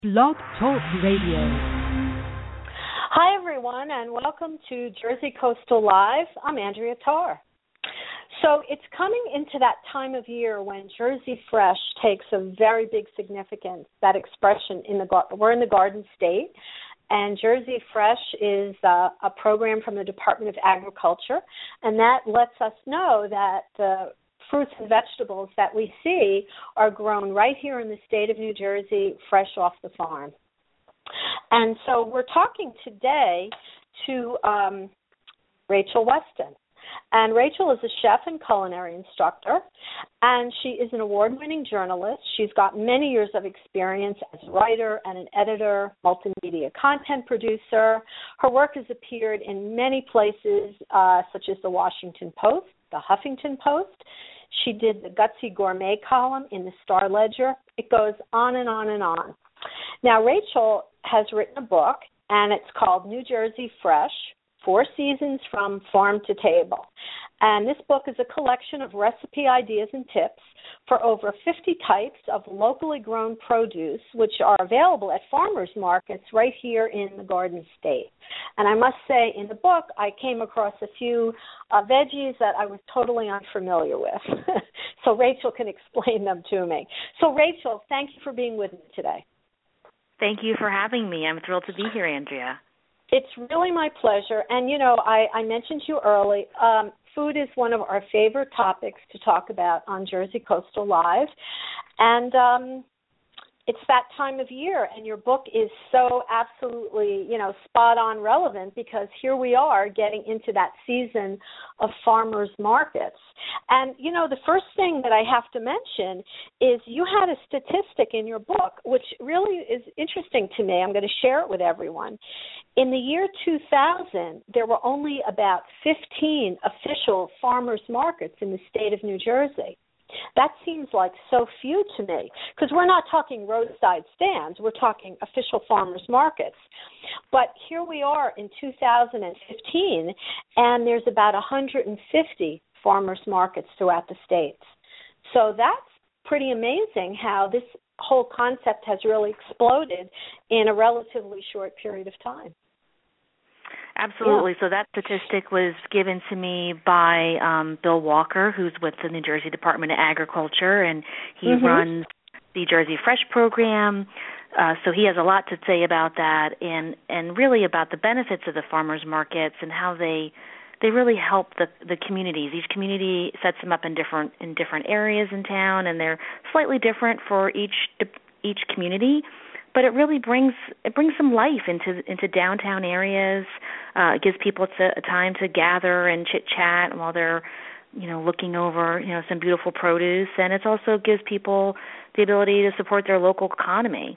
Blog Talk Radio. Hi, everyone, and welcome to Jersey Coastal Live. I'm Andrea Tarr. So it's coming into that time of year when Jersey Fresh takes a very big significance, that expression, we're in the Garden State, and Jersey Fresh is a program from the Department of Agriculture, and that lets us know that the fruits and vegetables that we see are grown right here in the state of New Jersey, fresh off the farm. And so we're talking today to Rachel Weston. And Rachel is a chef and culinary instructor, and she is an award-winning journalist. She's got many years of experience as a writer and an editor, multimedia content producer. Her work has appeared in many places, such as the Washington Post, the Huffington Post. She did the Gutsy Gourmet column in the Star Ledger. It goes on and on and on. Now, Rachel has written a book, and it's called New Jersey Fresh, 4 Seasons from Farm to Table. And this book is a collection of recipe ideas and tips for over 50 types of locally grown produce, which are available at farmers markets right here in the Garden State. And I must say, in the book, I came across a few veggies that I was totally unfamiliar with. So Rachel can explain them to me. So Rachel, thank you for being with me today. Thank you for having me. I'm thrilled to be here, Andrea. It's really my pleasure. And, you know, I mentioned to you early, food is one of our favorite topics to talk about on Jersey Coastal Live. And it's that time of year, and your book is so absolutely, spot on relevant, because here we are getting into that season of farmers markets. And, the first thing that I have to mention is you had a statistic in your book, which really is interesting to me. I'm going to share it with everyone. In the year 2000, there were only about 15 official farmers markets in the state of New Jersey. That seems like so few to me, because we're not talking roadside stands. We're talking official farmers markets. But here we are in 2015, and there's about 150 farmers markets throughout the states. So that's pretty amazing how this whole concept has really exploded in a relatively short period of time. Absolutely. Yeah. So that statistic was given to me by Bill Walker, who's with the New Jersey Department of Agriculture, and he runs the Jersey Fresh program. So he has a lot to say about that, and really about the benefits of the farmers markets and how they really help the communities. Each community sets them up in different areas in town, and they're slightly different for each community. But it really brings some life into downtown areas. It gives people a time to gather and chit chat while they're, looking over, some beautiful produce, and it also gives people the ability to support their local economy.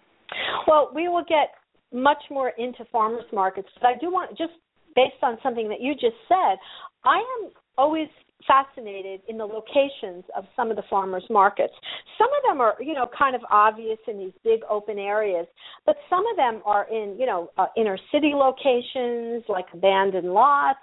Well, we will get much more into farmers markets, but I do want, just based on something that you just said, I am always fascinated in the locations of some of the farmers markets. Some of them are, kind of obvious in these big open areas, but some of them are in, inner city locations, like abandoned lots.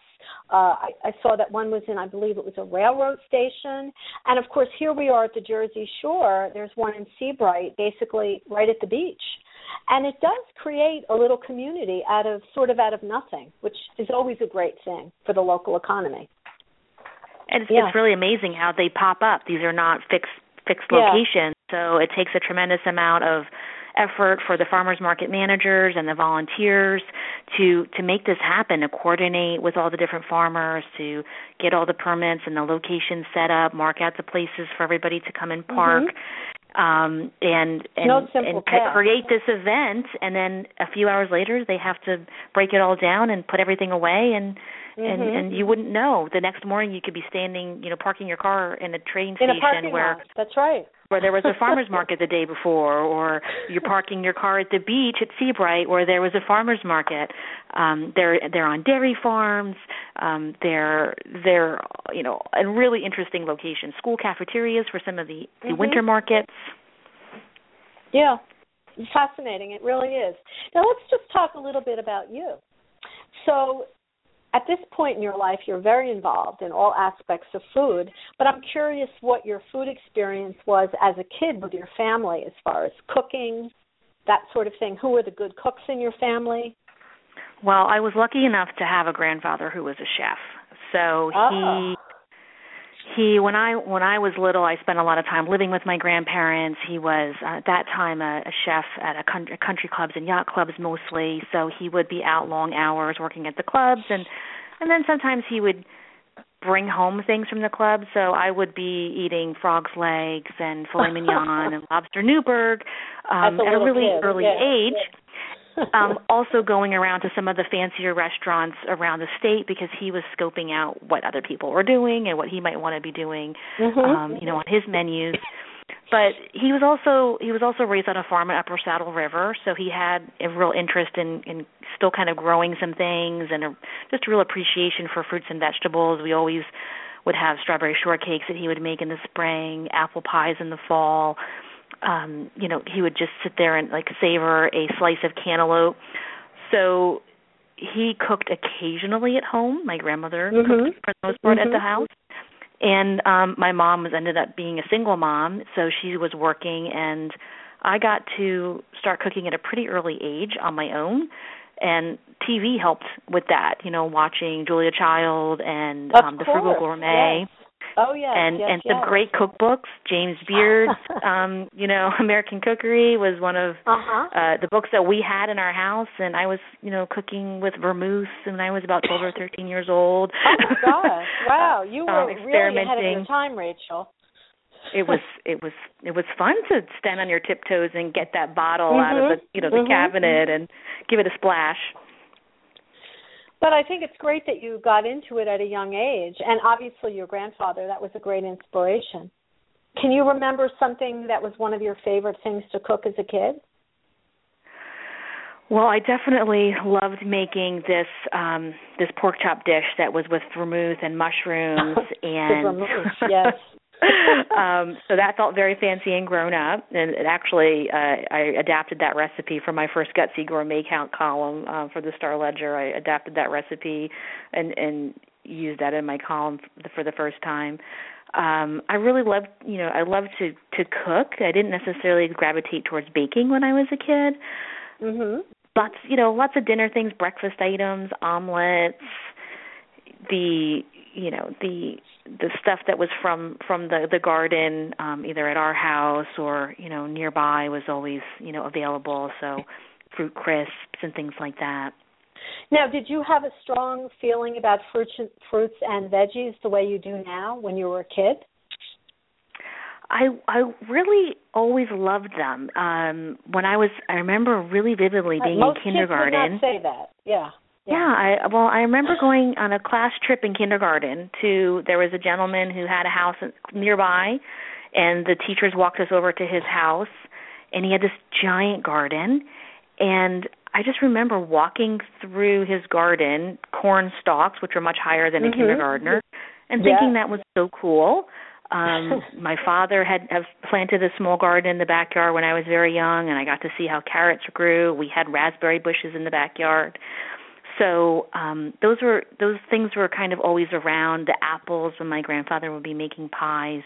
I saw that one was in, I believe it was a railroad station. And, of course, here we are at the Jersey Shore. There's one in Seabright, basically right at the beach. And it does create a little community out of nothing, which is always a great thing for the local economy. And it's really amazing how they pop up. These are not fixed locations, so it takes a tremendous amount of effort for the farmers market managers and the volunteers to make this happen, to coordinate with all the different farmers, to get all the permits and the locations set up, mark out the places for everybody to come and park. And create this event, and then a few hours later they have to break it all down and put everything away, and you wouldn't know. The next morning you could be standing, parking your car in a train station where that's right. where there was a farmer's market the day before, or you're parking your car at the beach at Seabright where there was a farmer's market. They're on dairy farms. They're in really interesting locations. School cafeterias for some of the winter markets. Yeah, it's fascinating. It really is. Now let's just talk a little bit about you. So at this point in your life, you're very involved in all aspects of food, but I'm curious what your food experience was as a kid with your family as far as cooking, that sort of thing? Who were the good cooks in your family? Well, I was lucky enough to have a grandfather who was a chef. So he when I was little, I spent a lot of time living with my grandparents. He was at that time a chef at country clubs and yacht clubs mostly. So he would be out long hours working at the clubs, and then sometimes he would bring home things from the club. So I would be eating frog's legs and filet mignon and lobster Newburg at a really early age. Also going around to some of the fancier restaurants around the state because he was scoping out what other people were doing and what he might want to be doing, on his menus. But he was also raised on a farm in Upper Saddle River, so he had a real interest in still kind of growing some things and just a real appreciation for fruits and vegetables. We always would have strawberry shortcakes that he would make in the spring, apple pies in the fall. He would just sit there and savor a slice of cantaloupe. So he cooked occasionally at home. My grandmother cooked for the most part at the house. And my mom ended up being a single mom, so she was working, and I got to start cooking at a pretty early age on my own. And TV helped with that, watching Julia Child and The Frugal Gourmet. Yes. Oh, yes. And some great cookbooks. James Beard's, American Cookery was one of the books that we had in our house. And I was, cooking with vermouth when I was about 12 or 13 years old. Oh, my gosh. Wow. You were really ahead of your time, Rachel. It was fun to stand on your tiptoes and get that bottle out of the cabinet and give it a splash. But I think it's great that you got into it at a young age, and obviously your grandfather, that was a great inspiration. Can you remember something that was one of your favorite things to cook as a kid? Well, I definitely loved making this pork chop dish that was with vermouth and mushrooms. And the vermouth, yes. So that felt very fancy and grown up, and it actually I adapted that recipe for my first Gutsy Gourmet column for the Star Ledger. I adapted that recipe and used that in my column for the first time. I really loved, I loved to cook. I didn't necessarily gravitate towards baking when I was a kid. Lots of dinner things, breakfast items, omelets, the stuff that was from the garden, either at our house or, nearby was always, available. So fruit crisps and things like that. Now, did you have a strong feeling about fruits and veggies the way you do now when you were a kid? I really always loved them. I remember really vividly being in kindergarten. Most kids would not say that. Yeah. I remember going on a class trip in kindergarten there was a gentleman who had a house nearby, and the teachers walked us over to his house, and he had this giant garden, and I just remember walking through his garden, corn stalks, which were much higher than a kindergartner, and thinking that was so cool. My father had planted a small garden in the backyard when I was very young, and I got to see how carrots grew. We had raspberry bushes in the backyard. So those things were kind of always around. The apples, when my grandfather would be making pies.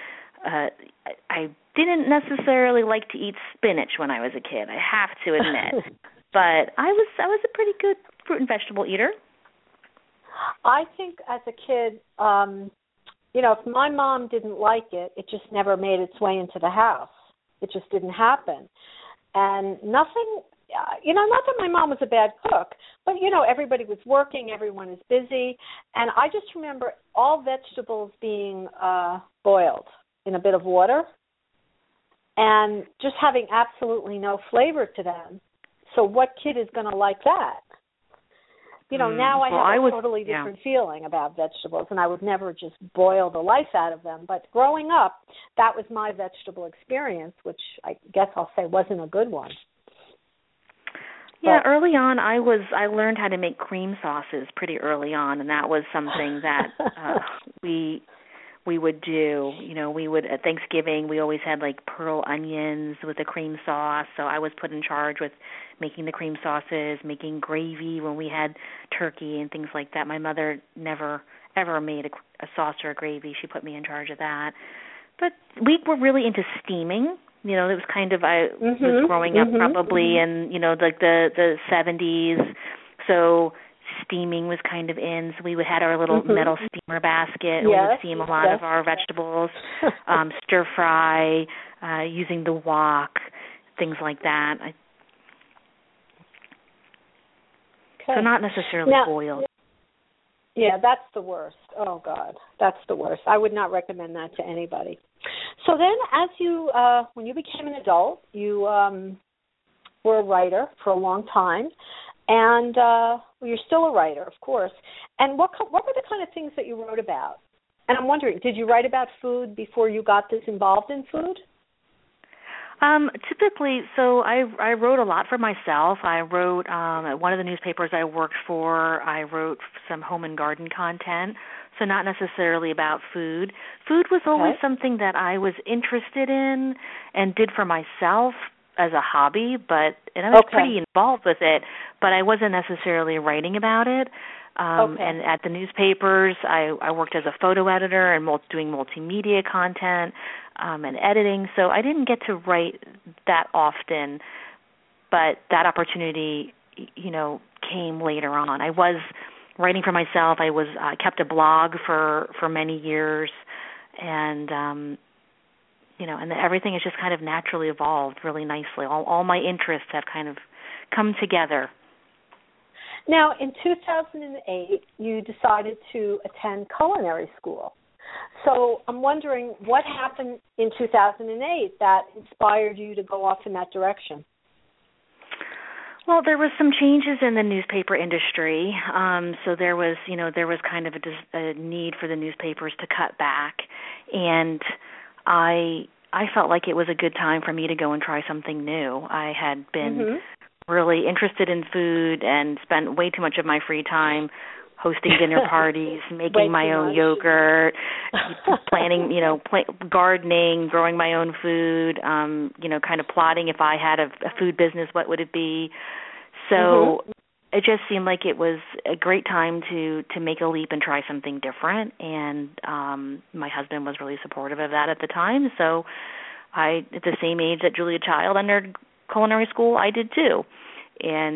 I didn't necessarily like to eat spinach when I was a kid, I have to admit. But I was a pretty good fruit and vegetable eater. I think as a kid, if my mom didn't like it, it just never made its way into the house. It just didn't happen. And nothing... not that my mom was a bad cook, but, everybody was working, everyone is busy, and I just remember all vegetables being boiled in a bit of water and just having absolutely no flavor to them. So what kid is going to like that? Now I have a totally different feeling about vegetables, and I would never just boil the life out of them. But growing up, that was my vegetable experience, which I guess I'll say wasn't a good one. Yeah, early on I learned how to make cream sauces pretty early on, and that was something that we would do. We would at Thanksgiving we always had pearl onions with the cream sauce, so I was put in charge with making the cream sauces, making gravy when we had turkey and things like that. My mother never ever made a sauce or a gravy. She put me in charge of that. But we were really into steaming It was kind of, I was growing up probably in, like the 70s. So steaming was kind of in. So we would have our little metal steamer basket. And we would steam a lot of our vegetables, stir fry, using the wok, things like that. So not necessarily boiled. Yeah, that's the worst. Oh, God, that's the worst. I would not recommend that to anybody. So then when you became an adult, you were a writer for a long time, and you're still a writer, of course. And what were the kind of things that you wrote about? And I'm wondering, did you write about food before you got this involved in food? Typically, so I wrote a lot for myself. I wrote at one of the newspapers I worked for, I wrote some home and garden content, so not necessarily about food. Food was always something that I was interested in and did for myself as a hobby, and I was pretty involved with it, but I wasn't necessarily writing about it. And at the newspapers, I worked as a photo editor and doing multimedia content and editing, so I didn't get to write that often, but that opportunity, came later on. I was writing for myself. I kept a blog for many years, and and everything has just kind of naturally evolved really nicely. All my interests have kind of come together. Now, in 2008, you decided to attend culinary school. So I'm wondering what happened in 2008 that inspired you to go off in that direction? Well, there was some changes in the newspaper industry. So there was kind of a need for the newspapers to cut back, and I felt like it was a good time for me to go and try something new. I had been really interested in food and spent way too much of my free time hosting dinner parties, making my own yogurt, planning, gardening, growing my own food, kind of plotting if I had a food business, what would it be? So it just seemed like it was a great time to make a leap and try something different. And my husband was really supportive of that at the time. So at the same age that Julia Child entered culinary school, I did too. And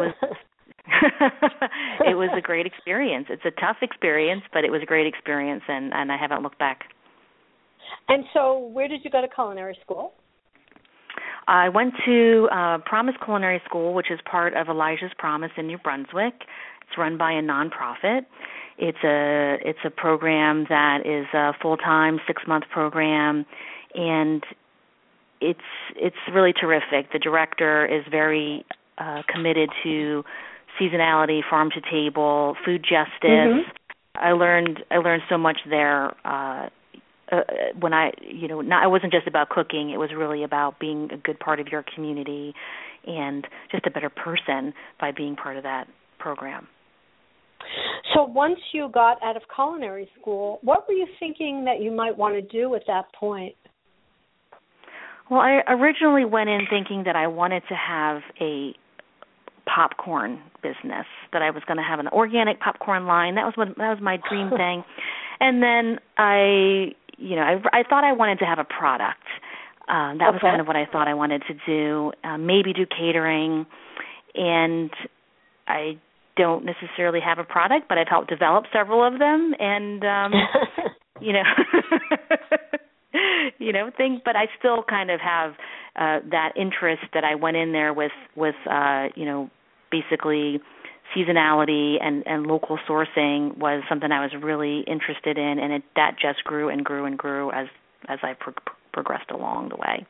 it was a great experience. It's a tough experience, but it was a great experience, and I haven't looked back. And so where did you go to culinary school? I went to Promise Culinary School, which is part of Elijah's Promise in New Brunswick. It's run by a nonprofit. It's a program that is a full-time 6-month program, and it's really terrific. The director is very committed to seasonality, farm to table, food justice. I learned so much there. When it wasn't just about cooking. It was really about being a good part of your community and just a better person by being part of that program. So once you got out of culinary school, what were you thinking that you might want to do at that point? Well, I originally went in thinking that I wanted to have a popcorn business, that I was going to have an organic popcorn line. That was my dream thing. And then I thought I wanted to have a product. That was kind of what I thought I wanted to do, maybe do catering. And I don't necessarily have a product, but I've helped develop several of them. And, but I still kind of have that interest that I went in there with basically seasonality and local sourcing was something I was really interested in, and that just grew and grew and grew as I progressed along the way.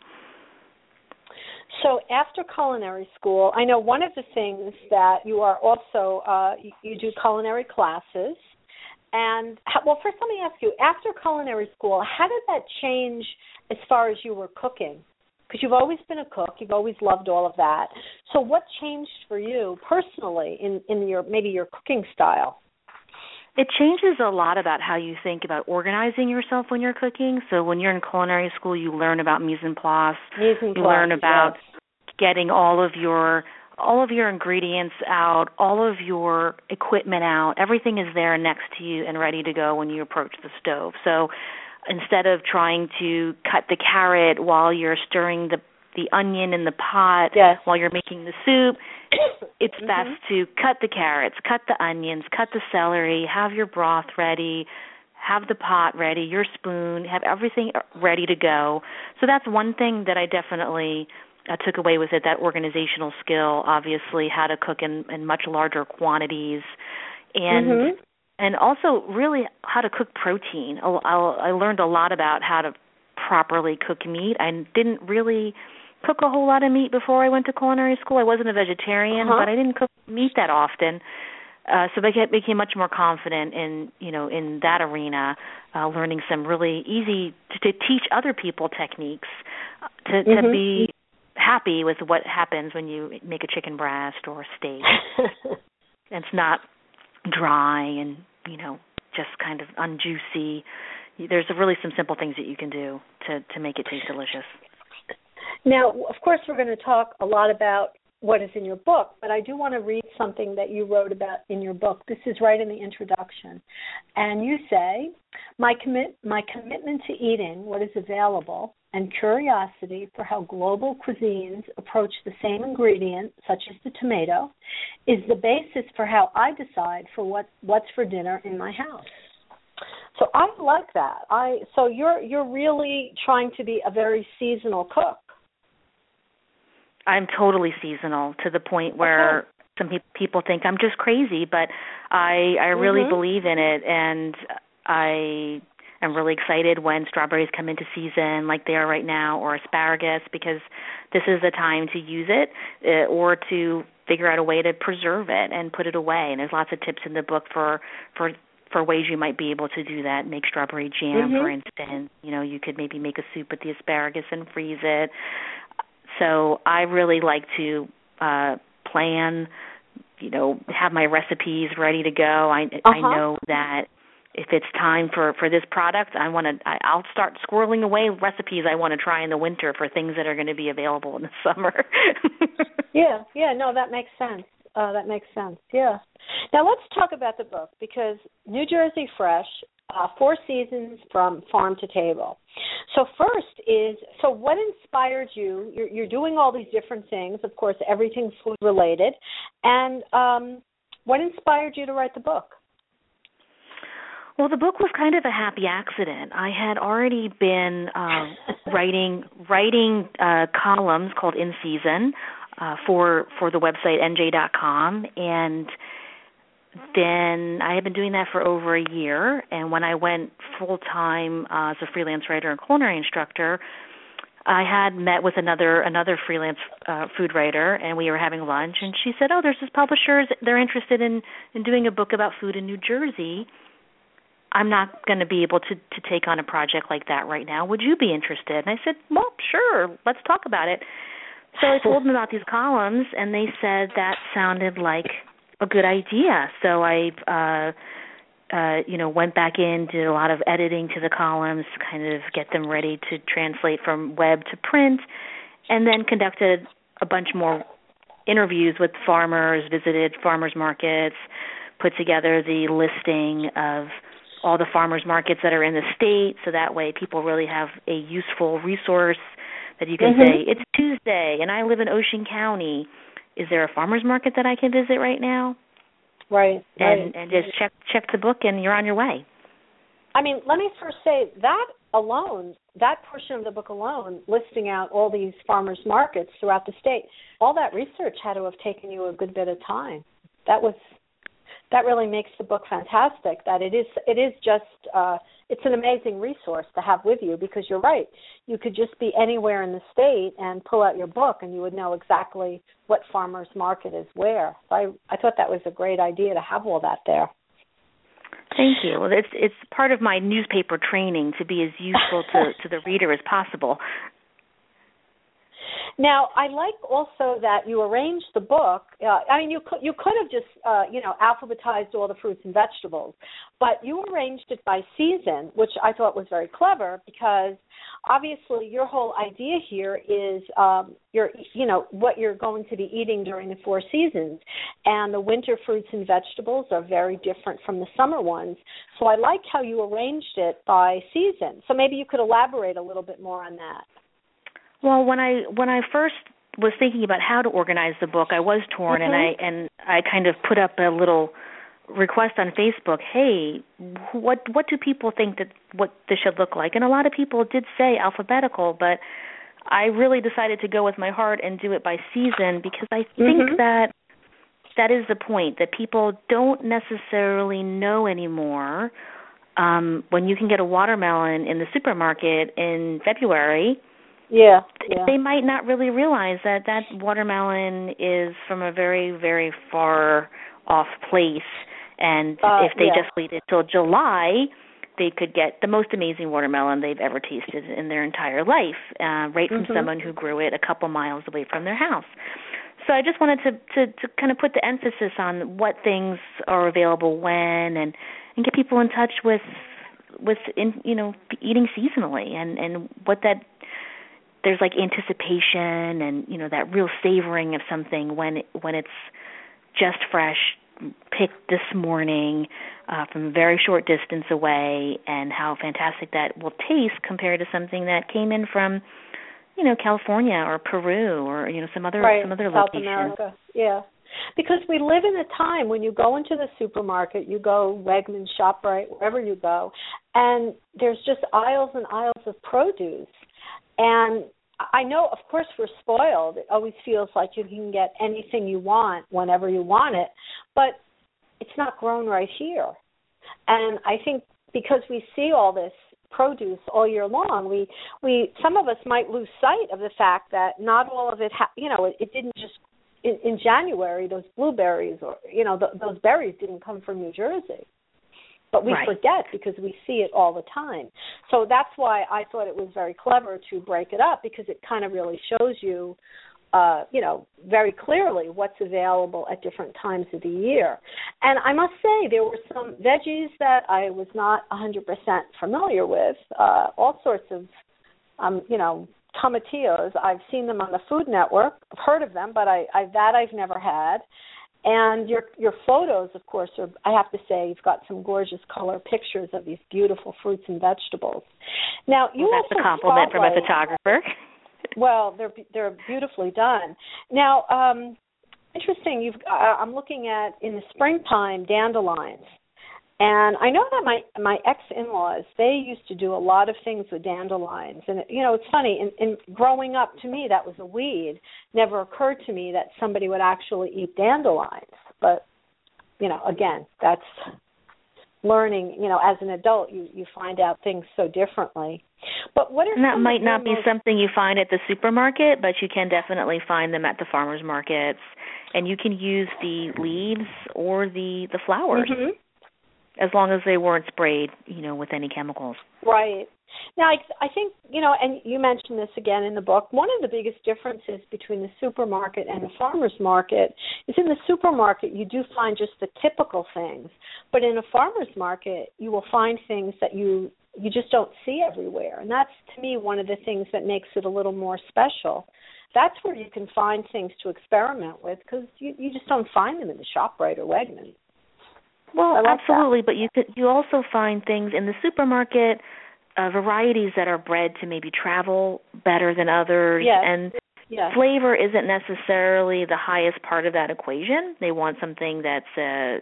So after culinary school, I know one of the things that you are also, you do culinary classes. And, first let me ask you, after culinary school, how did that change as far as you were cooking? Because you've always been a cook, you've always loved all of that. So what changed for you personally in your cooking style? It changes a lot about how you think about organizing yourself when you're cooking. So when you're in culinary school, you learn about mise en place. You learn about getting all of your ingredients out, all of your equipment out. Everything is there next to you and ready to go when you approach the stove. So instead of trying to cut the carrot while you're stirring the onion in the pot while you're making the soup, it's best to cut the carrots, cut the onions, cut the celery, have your broth ready, have the pot ready, your spoon, have everything ready to go. So that's one thing that I definitely took away with it, that organizational skill, obviously how to cook in much larger quantities, and also really how to cook protein. I learned a lot about how to properly cook meat. I didn't really cook a whole lot of meat before I went to culinary school. I wasn't a vegetarian, but I didn't cook meat that often. So I became much more confident in that arena, learning some really easy to teach other people techniques to be happy with what happens when you make a chicken breast or a steak. It's not dry and, just kind of unjuicy. There's really some simple things that you can do to make it taste delicious. Now, of course, we're going to talk a lot about what is in your book, but I do want to read something that you wrote about in your book. This is right in the introduction. And you say, my commitment to eating what is available and curiosity for how global cuisines approach the same ingredient, such as the tomato, is the basis for how I decide for what's for dinner in my house. So I like that. So you're really trying to be a very seasonal cook. I'm totally seasonal to the point where some people think I'm just crazy, but I really believe in it, and I am really excited when strawberries come into season like they are right now, or asparagus, because this is the time to use it or to figure out a way to preserve it and put it away. And there's lots of tips in the book for ways you might be able to do that. Make strawberry jam, for instance. You could maybe make a soup with the asparagus and freeze it. So I really like to plan, have my recipes ready to go. I know that if it's time for this product, I'll start squirreling away recipes I want to try in the winter for things that are going to be available in the summer. No, that makes sense. Yeah. Now let's talk about the book, because New Jersey Fresh, 4 seasons from farm to table. So first so what inspired you? You're doing all these different things, of course, everything food related. And what inspired you to write the book? Well, the book was kind of a happy accident. I had already been writing columns called In Season for the website NJ.com, and then I had been doing that for over a year, and when I went full-time as a freelance writer and culinary instructor, I had met with another freelance food writer, and we were having lunch, and she said, there's this publisher, they're interested in doing a book about food in New Jersey. I'm not going to be able to take on a project like that right now. Would you be interested? And I said, well, sure, let's talk about it. So I told them about these columns, and they said that sounded like a good idea. So I, went back in, did a lot of editing to the columns, kind of get them ready to translate from web to print, and then conducted a bunch more interviews with farmers, visited farmers markets, put together the listing of all the farmers markets that are in the state, so that way people really have a useful resource that you can say, it's Tuesday, and I live in Ocean County. Is there a farmer's market that I can visit right now? Right. And just check the book, and you're on your way. I mean, let me first say that alone, that portion of the book alone, listing out all these farmers markets throughout the state, all that research had to have taken you a good bit of time. That really makes the book fantastic. That it is just it's an amazing resource to have with you, because you're right. You could just be anywhere in the state and pull out your book, and you would know exactly what farmer's market is where. So I thought that was a great idea to have all that there. Thank you. Well, it's part of my newspaper training to be as useful to the reader as possible. Now, I like also that you arranged the book. You could have just alphabetized all the fruits and vegetables, but you arranged it by season, which I thought was very clever because obviously your whole idea here is what you're going to be eating during the 4 seasons, and the winter fruits and vegetables are very different from the summer ones. So I like how you arranged it by season. So maybe you could elaborate a little bit more on that. Well, when I first was thinking about how to organize the book, I was torn, and I kind of put up a little request on Facebook. Hey, what do people think that what this should look like? And a lot of people did say alphabetical, but I really decided to go with my heart and do it by season because I think that is the point, that people don't necessarily know anymore. When you can get a watermelon in the supermarket in February. Yeah. They might not really realize that watermelon is from a very, very far off place, and if they just waited till July, they could get the most amazing watermelon they've ever tasted in their entire life, right from someone who grew it a couple miles away from their house. So I just wanted to kind of put the emphasis on what things are available when, and get people in touch with eating seasonally, and what that. There's like anticipation and, that real savoring of something when it's just fresh, picked this morning from a very short distance away, and how fantastic that will taste compared to something that came in from, California or Peru or, some other location. South America, yeah. Because we live in a time when you go into the supermarket, you go Wegmans, ShopRite, wherever you go, and there's just aisles and aisles of produce. And I know, of course, we're spoiled. It always feels like you can get anything you want whenever you want it, but it's not grown right here. And I think because we see all this produce all year long, we some of us might lose sight of the fact that not all of it, it didn't just in January. Those blueberries or those berries didn't come from New Jersey. But we forget because we see it all the time. So that's why I thought it was very clever to break it up, because it kind of really shows you, very clearly what's available at different times of the year. And I must say there were some veggies that I was not 100% familiar with, all sorts of, tomatillos. I've seen them on the Food Network. I've heard of them, but I've never had. And your photos, of course, I have to say, you've got some gorgeous color pictures of these beautiful fruits and vegetables. Now, that's a compliment from a photographer. Well, they're beautifully done. Now, interesting. I'm looking at in the springtime dandelions, and I know that my ex-in-laws, they used to do a lot of things with dandelions. And it's funny. In growing up, to me, that was a weed. Never occurred to me that somebody would actually eat dandelions. But again, that's learning. As an adult, you find out things so differently. But what are and that might not be something you find at the supermarket, but you can definitely find them at the farmers markets, and you can use the leaves or the flowers. As long as they weren't sprayed, with any chemicals. Right. Now, I think, and you mentioned this again in the book, one of the biggest differences between the supermarket and the farmer's market is in the supermarket you do find just the typical things, but in a farmer's market you will find things that you just don't see everywhere. And that's, to me, one of the things that makes it a little more special. That's where you can find things to experiment with, because you just don't find them in the ShopRite or Wegmans. Well, absolutely, but you also find things in the supermarket, varieties that are bred to maybe travel better than others, and flavor isn't necessarily the highest part of that equation. They want something that's,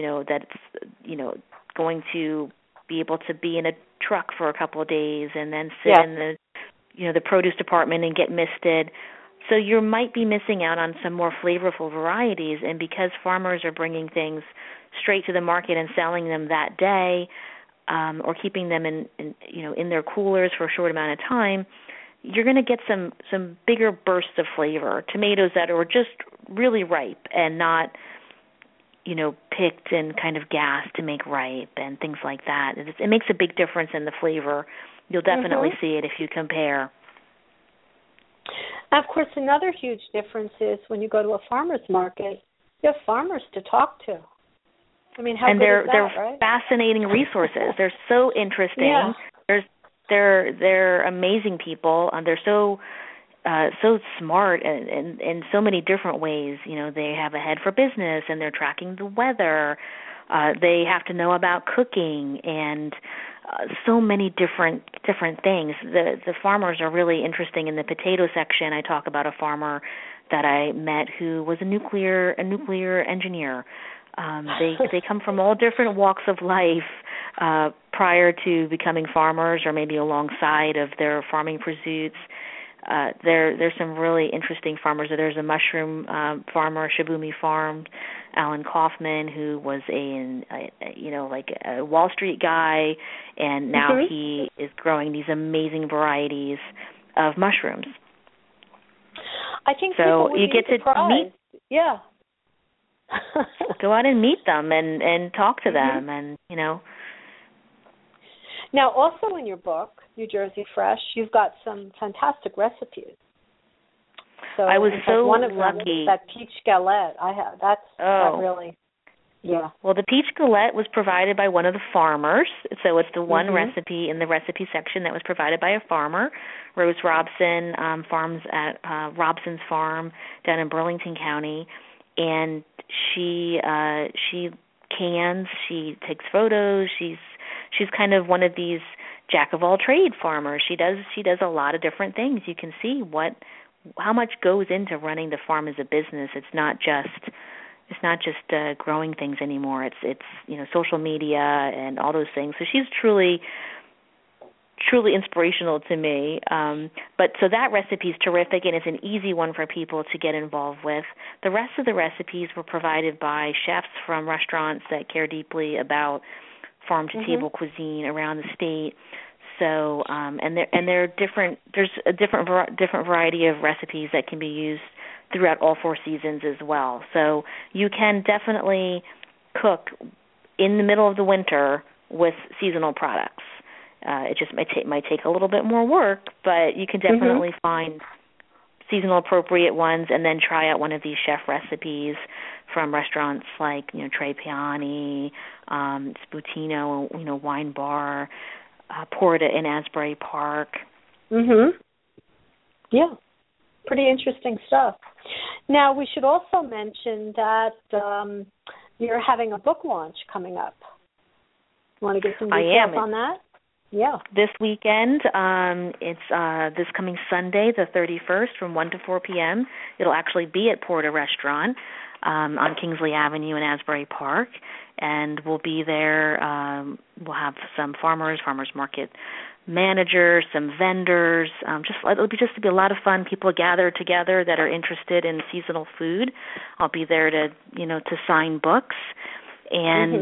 going to be able to be in a truck for a couple of days and then sit in the produce department and get misted. So you might be missing out on some more flavorful varieties, and because farmers are bringing things straight to the market and selling them that day, or keeping them in their coolers for a short amount of time, you're going to get some bigger bursts of flavor. Tomatoes that are just really ripe and not, picked and kind of gassed to make ripe and things like that. It makes a big difference in the flavor. You'll definitely see it if you compare. And of course, another huge difference is when you go to a farmer's market, you have farmers to talk to. I mean, how good is that, they're right? fascinating resources. They're so interesting. Yeah. They're amazing people. They're so smart in so many different ways. You know, they have a head for business, and they're tracking the weather. They have to know about cooking and so many different things. The farmers are really interesting. In the potato section, I talk about a farmer that I met who was a nuclear engineer. They come from all different walks of life prior to becoming farmers, or maybe alongside of their farming pursuits. There's some really interesting farmers. There's a mushroom farmer, Shibumi Farm, Alan Kaufman, who was a Wall Street guy, and now he is growing these amazing varieties of mushrooms. I think so. People would You be get surprised. to meet. Yeah. Go out and meet them and talk to them, and Now, also in your book, New Jersey Fresh, you've got some fantastic recipes. So I was so one of them lucky. is that peach galette. That really, yeah. Well, the peach galette was provided by one of the farmers, so it's the one recipe in the recipe section that was provided by a farmer. Rose Robson farms at Robson's Farm down in Burlington County, and she cans, she takes photos, she's kind of one of these jack of all trade farmers. She does a lot of different things. You can see how much goes into running the farm as a business. It's not just growing things anymore. It's social media and all those things. So she's truly inspirational to me. But so that recipe is terrific, and it's an easy one for people to get involved with. The rest of the recipes were provided by chefs from restaurants that care deeply about farm-to-table cuisine around the state. So, and there are different. There's a different variety of recipes that can be used throughout all 4 seasons as well. So you can definitely cook in the middle of the winter with seasonal products. It just might take a little bit more work, but you can definitely find seasonal appropriate ones, and then try out one of these chef recipes from restaurants like Tre Piani, Sputino, Wine Bar, Porta in Asbury Park. Yeah, pretty interesting stuff. Now we should also mention that you're having a book launch coming up. You want to give some details on that? Yeah. This weekend, it's this coming Sunday, the 31st, from 1 to 4 p.m. It'll actually be at Porta Restaurant on Kingsley Avenue in Asbury Park, and we'll be there. We'll have some farmers market managers, some vendors. It'll be a lot of fun. People gather together that are interested in seasonal food. I'll be there to sign books and.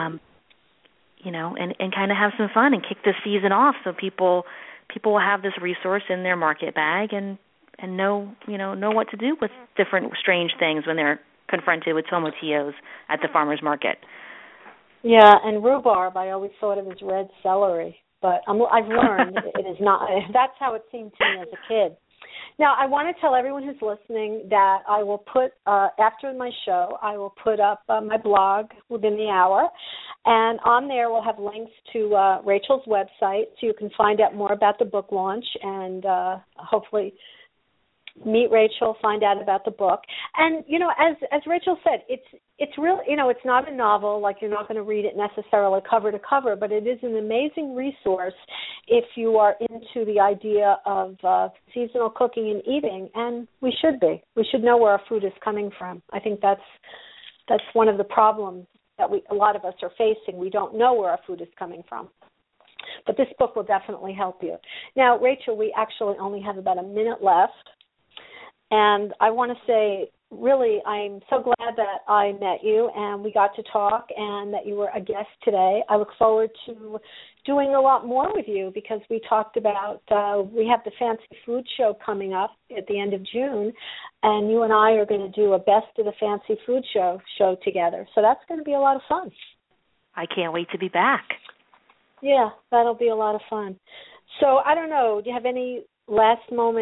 And kind of have some fun and kick the season off, so people will have this resource in their market bag and know what to do with different strange things when they're confronted with tomatillos at the farmer's market. Yeah, and rhubarb, I always thought of as red celery, but I've learned it is not. That's how it seemed to me as a kid. Now, I want to tell everyone who's listening that I will put, after my show, I will put up my blog within the hour, and on there we'll have links to Rachel's website, so you can find out more about the book launch and hopefully meet Rachel, find out about the book. And, as Rachel said, it's real, it's not a novel, like you're not going to read it necessarily cover to cover, but it is an amazing resource if you are into the idea of seasonal cooking and eating, and we should be. We should know where our food is coming from. I think that's one of the problems that a lot of us are facing. We don't know where our food is coming from. But this book will definitely help you. Now, Rachel, we actually only have about a minute left. And I want to say, really, I'm so glad that I met you and we got to talk and that you were a guest today. I look forward to doing a lot more with you because we talked about, we have the Fancy Food Show coming up at the end of June, and you and I are going to do a Best of the Fancy Food Show together. So that's going to be a lot of fun. I can't wait to be back. Yeah, that'll be a lot of fun. So I don't know, do you have any last moment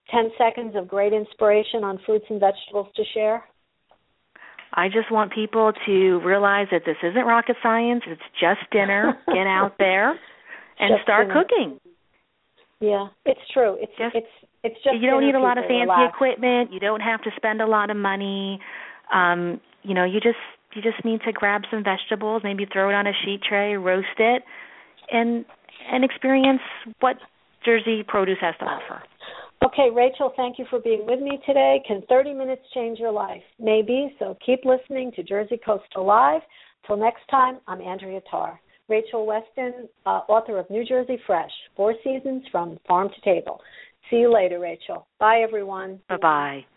10 seconds of great inspiration on fruits and vegetables to share? I just want people to realize that this isn't rocket science. It's just dinner. Get out there and just start dinner. cooking. Yeah, it's true. It's just you don't need a lot of fancy relax. equipment. You don't have to spend a lot of money. You just need to grab some vegetables, maybe throw it on a sheet tray, roast it, and experience what Jersey produce has to offer. Okay, Rachel, thank you for being with me today. Can 30 minutes change your life? Maybe, so keep listening to Jersey Coastal Live. Till next time, I'm Andrea Tarr. Rachel Weston, author of New Jersey Fresh, 4 Seasons from Farm to Table. See you later, Rachel. Bye, everyone. Bye-bye.